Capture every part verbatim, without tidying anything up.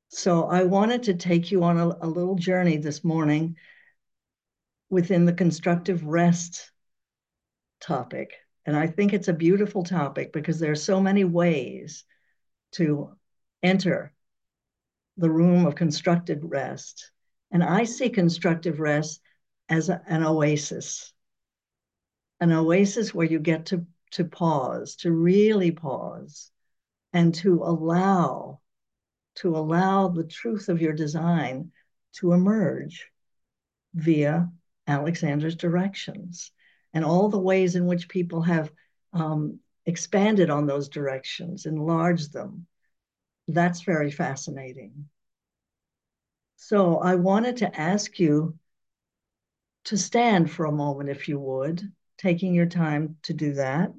So I wanted to take you on a, a little journey this morning within the constructive rest topic. And I think it's a beautiful topic because there are so many ways to enter the room of constructive rest. And I see constructive rest as a, an oasis, an oasis where you get to, to pause, to really pause, and to allow, to allow the truth of your design to emerge via Alexander's directions and all the ways in which people have um, expanded on those directions, enlarged them. That's very fascinating. So I wanted to ask you to stand for a moment, if you would, taking your time to do that.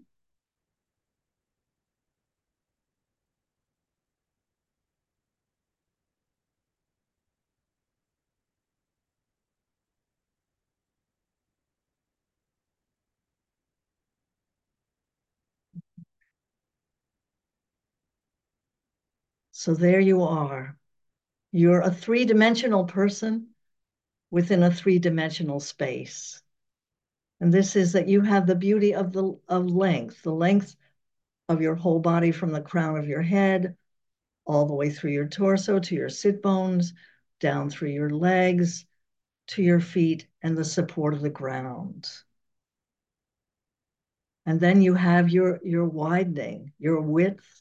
So there you are. You're a three-dimensional person within a three-dimensional space. And this is that you have the beauty of the of length, the length of your whole body from the crown of your head all the way through your torso to your sit bones, down through your legs to your feet and the support of the ground. And then you have your, your widening, your width,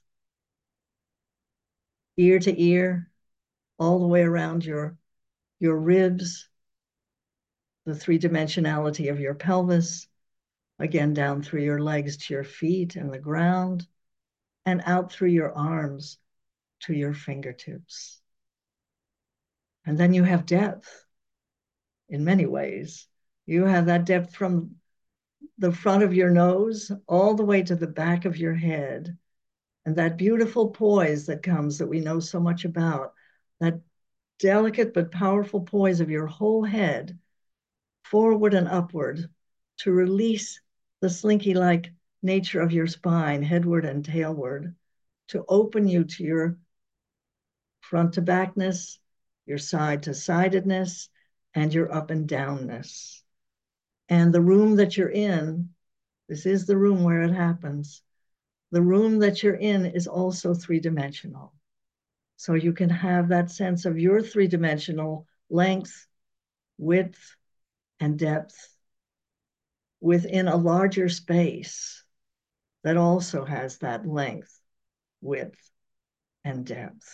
ear to ear, all the way around your, your ribs, the three dimensionality of your pelvis, again down through your legs to your feet and the ground, and out through your arms to your fingertips. And then you have depth in many ways. You have that depth from the front of your nose all the way to the back of your head. And that beautiful poise that comes that we know so much about, that delicate but powerful poise of your whole head, forward and upward, to release the slinky-like nature of your spine, headward and tailward, to open you to your front to backness, your side to sidedness, and your up and downness. And the room that you're in, this is the room where it happens. The room that you're in is also three-dimensional. So you can have that sense of your three-dimensional length, width, and depth within a larger space that also has that length, width, and depth.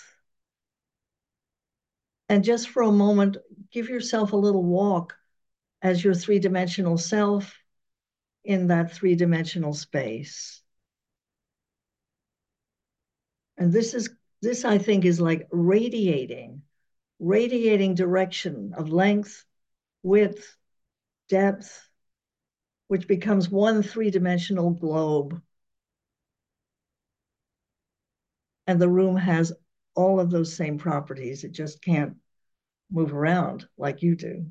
And just for a moment, give yourself a little walk as your three-dimensional self in that three-dimensional space. And this is this, I think, is like radiating, radiating direction of length, width, depth, which becomes one three-dimensional globe. And the room has all of those same properties. It just can't move around like you do.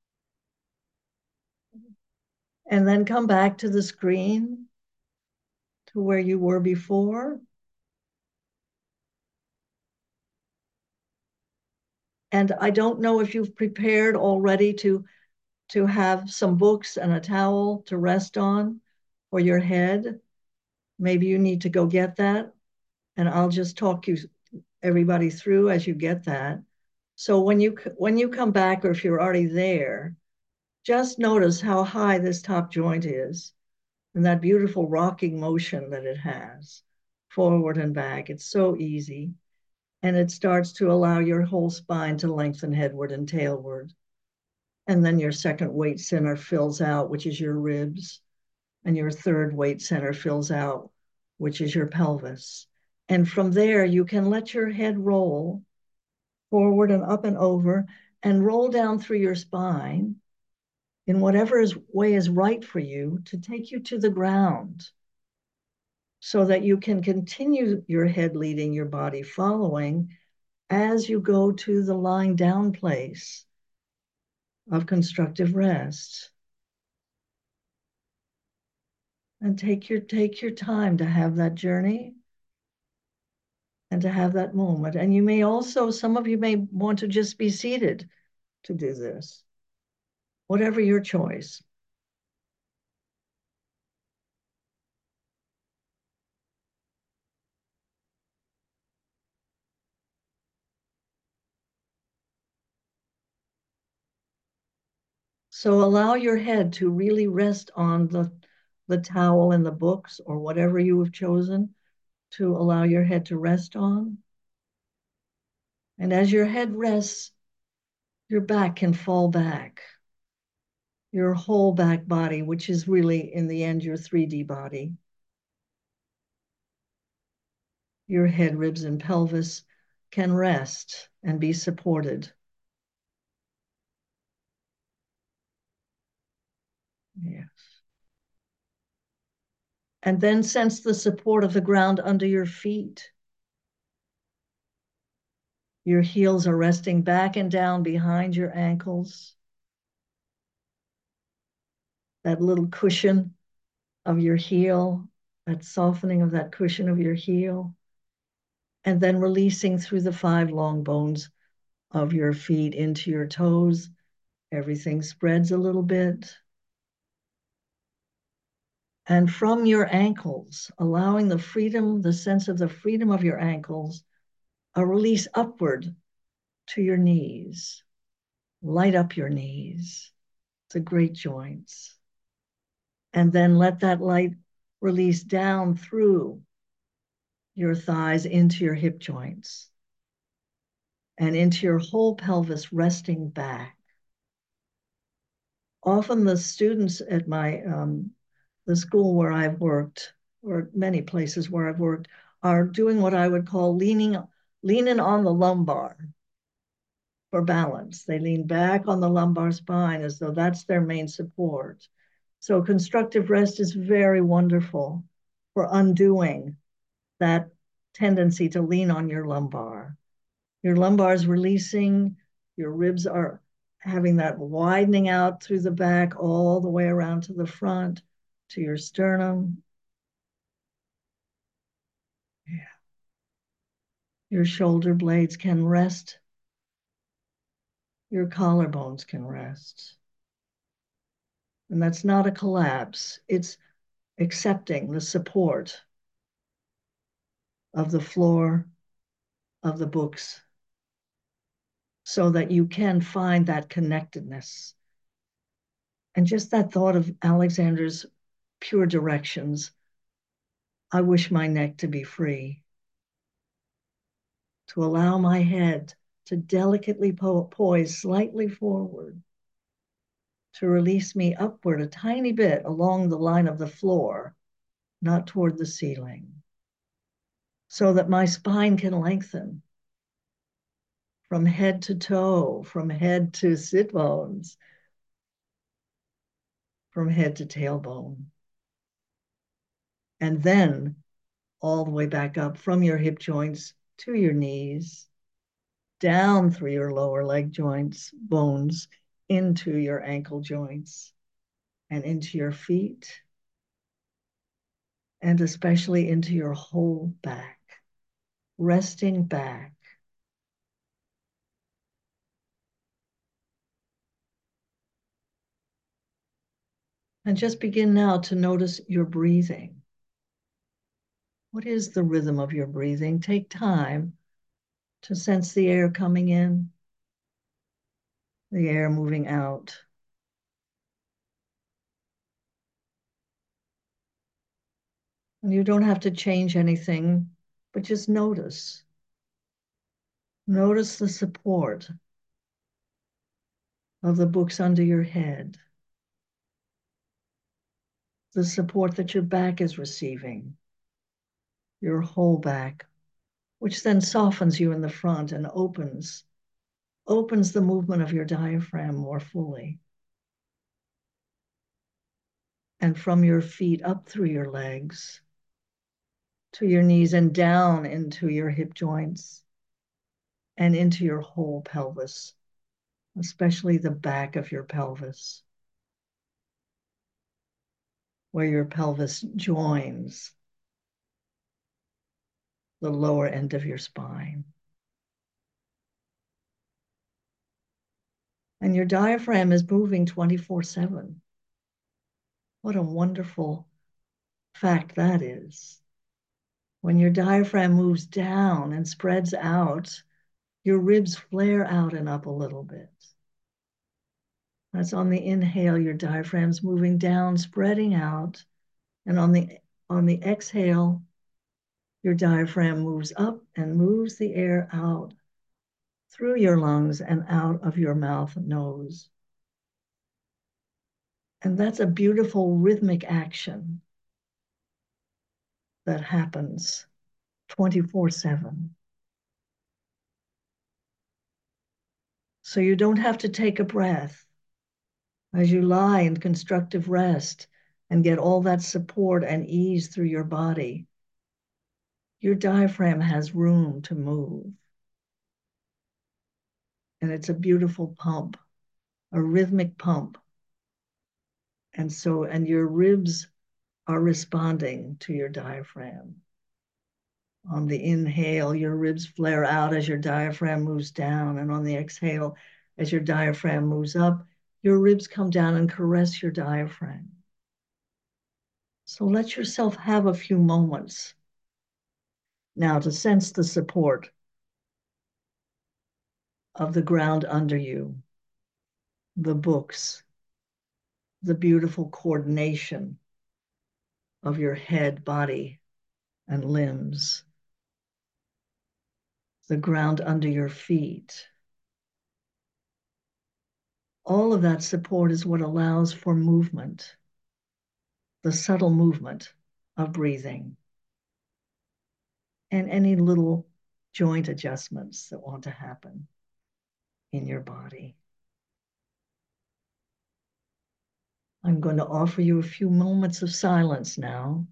And then come back to the screen, to where you were before. And I don't know if you've prepared already to, to have some books and a towel to rest on for your head. Maybe you need to go get that. And I'll just talk you everybody through as you get that. So when you when you come back, or if you're already there, just notice how high this top joint is and that beautiful rocking motion that it has forward and back. It's so easy. And it starts to allow your whole spine to lengthen headward and tailward. And then your second weight center fills out, which is your ribs. And your third weight center fills out, which is your pelvis. And from there, you can let your head roll forward and up and over and roll down through your spine in whatever is, way is right for you to take you to the ground so that you can continue your head leading, your body following as you go to the lying down place of constructive rest. And take your, take your time to have that journey and to have that moment. And you may also, some of you may want to just be seated to do this, whatever your choice. So allow your head to really rest on the, the towel and the books or whatever you have chosen to allow your head to rest on. And as your head rests, your back can fall back. Your whole back body, which is really, in the end, your three D body. Your head, ribs, and pelvis can rest and be supported. Yes. And then sense the support of the ground under your feet. Your heels are resting back and down behind your ankles. That little cushion of your heel, that softening of that cushion of your heel. And then releasing through the five long bones of your feet into your toes. Everything spreads a little bit. And from your ankles, allowing the freedom, the sense of the freedom of your ankles, a release upward to your knees. Light up your knees, the great joints. And then let that light release down through your thighs into your hip joints and into your whole pelvis, resting back. Often the students at my um, the school where I've worked, or many places where I've worked, are doing what I would call leaning leaning on the lumbar for balance. They lean back on the lumbar spine as though that's their main support. So constructive rest is very wonderful for undoing that tendency to lean on your lumbar. Your lumbar is releasing, your ribs are having that widening out through the back all the way around to the front, to your sternum. Yeah. Your shoulder blades can rest. Your collarbones can rest. And that's not a collapse. It's accepting the support of the floor, of the books, so that you can find that connectedness. And just that thought of Alexander's pure directions, I wish my neck to be free, to allow my head to delicately po- poise slightly forward, to release me upward a tiny bit along the line of the floor, not toward the ceiling, so that my spine can lengthen from head to toe, from head to sit bones, from head to tailbone. And then all the way back up from your hip joints to your knees, down through your lower leg joints, bones, into your ankle joints, and into your feet, and especially into your whole back, resting back. And just begin now to notice your breathing. What is the rhythm of your breathing? Take time to sense the air coming in, the air moving out. And you don't have to change anything, but just notice. Notice the support of the books under your head, the support that your back is receiving, your whole back, which then softens you in the front and opens, opens the movement of your diaphragm more fully. And from your feet up through your legs, to your knees and down into your hip joints and into your whole pelvis, especially the back of your pelvis, where your pelvis joins the lower end of your spine. And your diaphragm is moving twenty-four seven. What a wonderful fact that is. When your diaphragm moves down and spreads out, your ribs flare out and up a little bit. That's on the inhale, your diaphragm's moving down, spreading out. And on the, on the exhale, your diaphragm moves up and moves the air out through your lungs and out of your mouth and nose. And that's a beautiful rhythmic action that happens twenty-four seven. So you don't have to take a breath as you lie in constructive rest and get all that support and ease through your body. Your diaphragm has room to move. And it's a beautiful pump, a rhythmic pump. And so, and your ribs are responding to your diaphragm. On the inhale, your ribs flare out as your diaphragm moves down. And on the exhale, as your diaphragm moves up, your ribs come down and caress your diaphragm. So let yourself have a few moments now to sense the support of the ground under you, the books, the beautiful coordination of your head, body, and limbs, the ground under your feet. All of that support is what allows for movement, the subtle movement of breathing, and any little joint adjustments that want to happen in your body. I'm going to offer you a few moments of silence now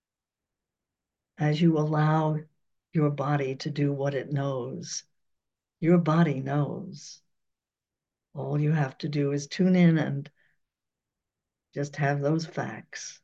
as you allow your body to do what it knows. Your body knows. All you have to do is tune in and just have those facts.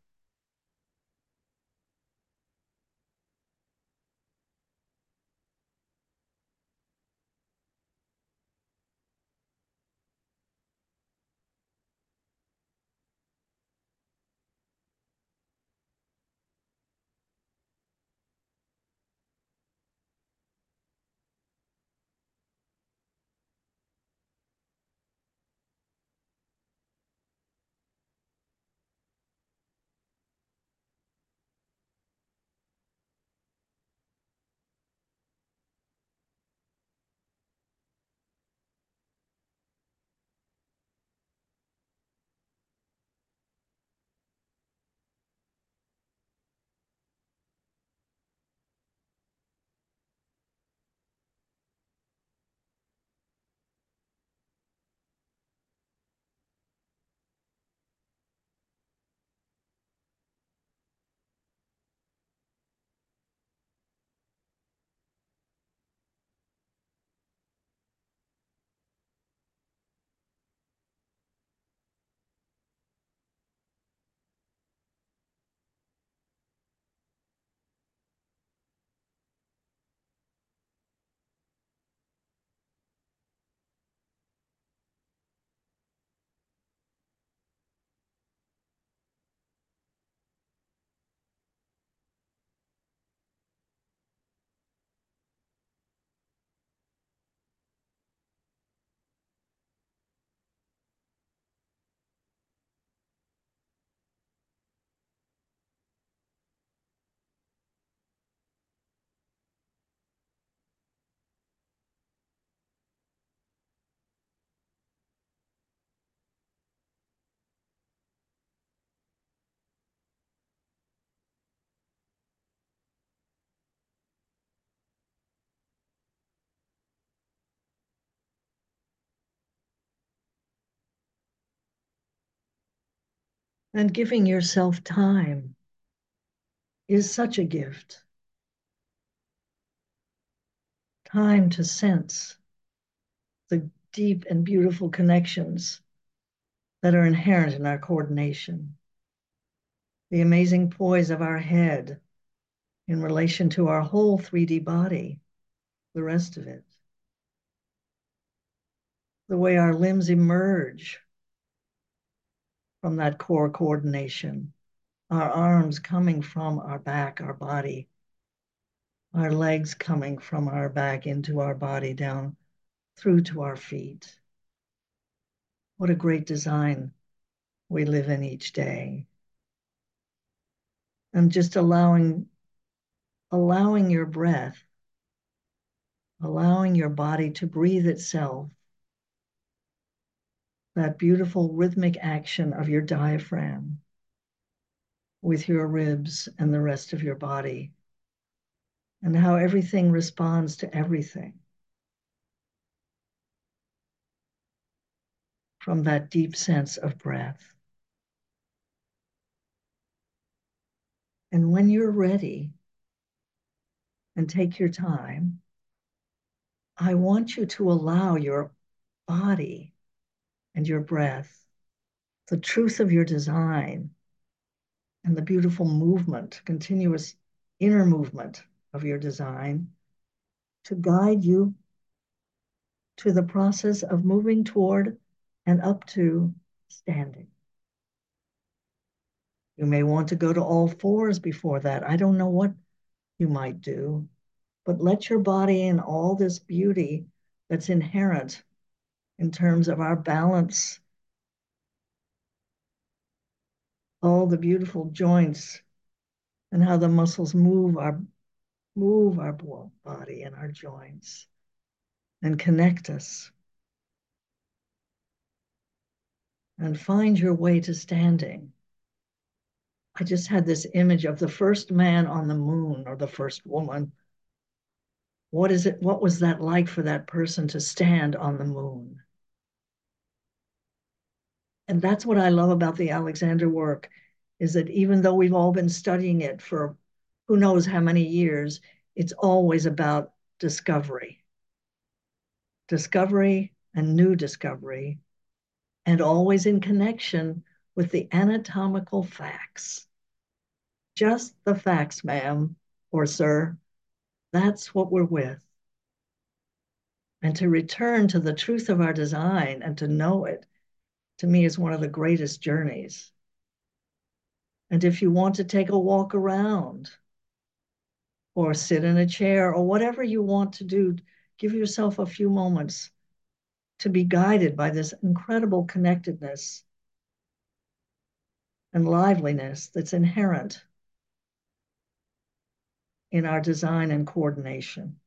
And giving yourself time is such a gift. Time to sense the deep and beautiful connections that are inherent in our coordination, the amazing poise of our head, in relation to our whole three D body, the rest of it. The way our limbs emerge from that core coordination, our arms coming from our back, our body, our legs coming from our back into our body, down through to our feet. What a great design we live in each day. And just allowing, allowing your breath, allowing your body to breathe itself, that beautiful rhythmic action of your diaphragm with your ribs and the rest of your body, and how everything responds to everything from that deep sense of breath. And when you're ready and take your time, I want you to allow your body and your breath, the truth of your design, and the beautiful movement, continuous inner movement of your design, to guide you to the process of moving toward and up to standing. You may want to go to all fours before that. I don't know what you might do, but let your body in all this beauty that's inherent in terms of our balance, all the beautiful joints and how the muscles move our move our body and our joints and connect us. And find your way to standing. I just had this image of the first man on the moon, or the first woman. What is it? What was that like for that person to stand on the moon? And that's what I love about the Alexander work, is that even though we've all been studying it for who knows how many years, it's always about discovery. Discovery and new discovery, and always in connection with the anatomical facts. Just the facts, ma'am or sir. That's what we're with. And to return to the truth of our design and to know it, to me, is one of the greatest journeys. And if you want to take a walk around or sit in a chair or whatever you want to do, give yourself a few moments to be guided by this incredible connectedness and liveliness that's inherent in our design and coordination.